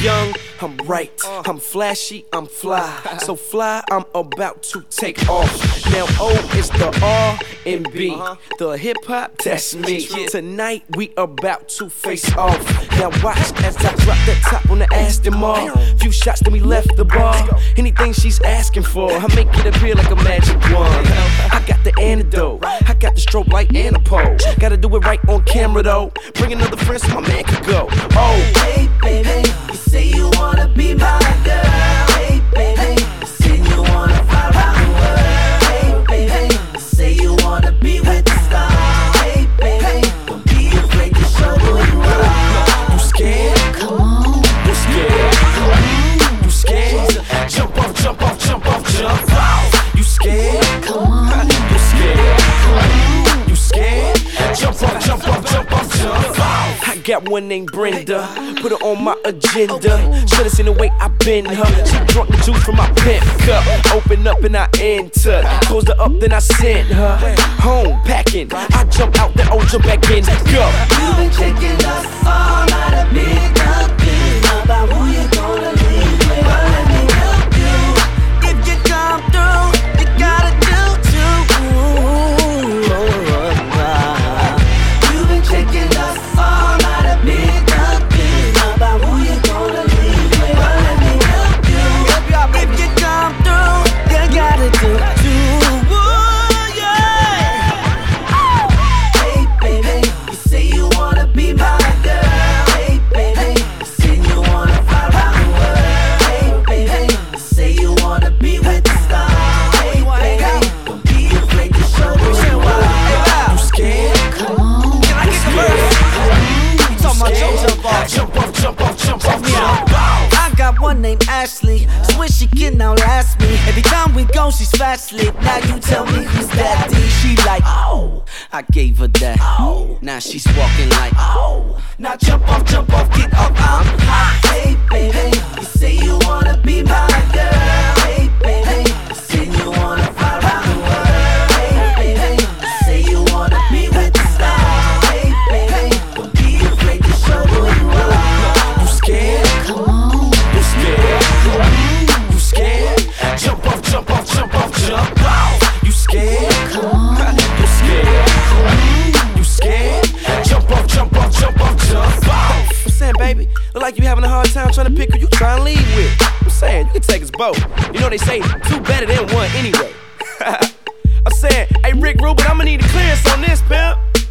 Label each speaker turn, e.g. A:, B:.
A: young, I'm right. I'm flashy, I'm fly. So fly, I'm about to take off. Now O is the R&B. The hip hop, that's me. Tonight we about to face off. Now watch as I drop that top on the Aston Martin. Few shots, then we left the bar. Anything she's asking for, I make it appear like a magic wand. I got the antidote, I got the strobe light and a pole. Gotta do it right on camera though. Bring another friend so my man could go. Oh,
B: hey baby, you say you wanna be my girl. Hey baby, you say you wanna fly around the world. Hey baby, you say you wanna be with the stars. Hey baby, don't be afraid to show who you are.
A: You scared?
C: Come on.
A: You scared? Come on. You scared? Jump off, jump off, jump off, jump off. You scared?
C: Come on.
A: You scared? Come on. You scared? Jump off, jump off, jump off, jump off. I got one named Brenda, put her on my agenda. Should've seen the way I bend her. She drunk the juice from my pimp cup. Open up and I enter. Closed her up, then I sent her home packing. I jump out, then jump back in. Go.
B: You've been checking us all night, a big nothing about who you gonna leave with. But let me help you. If you come through, you gotta do too. You've been checking us all night, a big nothing about who you gonna leave with. But let me help you. If you come through, you gotta do too. Hey baby, you say you wanna be my girl. Hey baby, you say you wanna fly around the world. Hey baby, you say you wanna be with the stars. Hey baby, don't be afraid to show who you are.
A: You scared?
C: Come on.
B: Can I get the verse? You talking about your jump off?
A: Jump off, jump off, jump off,
B: Yeah.
A: jump off.
B: I got one named Ashley, swear she can outlast me. Every time we go, she's fast lit. Now you tell me who's that D? She like, oh, I gave her that. Oh, now she's walking like, oh. Now jump off, get up, I'm hot. Hey baby, you say you wanna be my girl. Hey baby, you say you wanna fly around the world. Hey baby, you say you wanna be with the stars. Hey baby, don't be afraid to show who you are.
A: You scared?
C: Come on.
A: You scared? You scared? Jump off, jump off, jump off, jump off. You scared?
C: Come on.
A: You scared? You scared? Jump off, jump off, jump off, jump off. I'm saying, baby, look like you having a hard time trying to pick who you trying to leave with. I'm saying, you can take us both. You know they say two better than one anyway. I'm saying, hey Rick Rubin, I'ma need a clearance on this, pimp.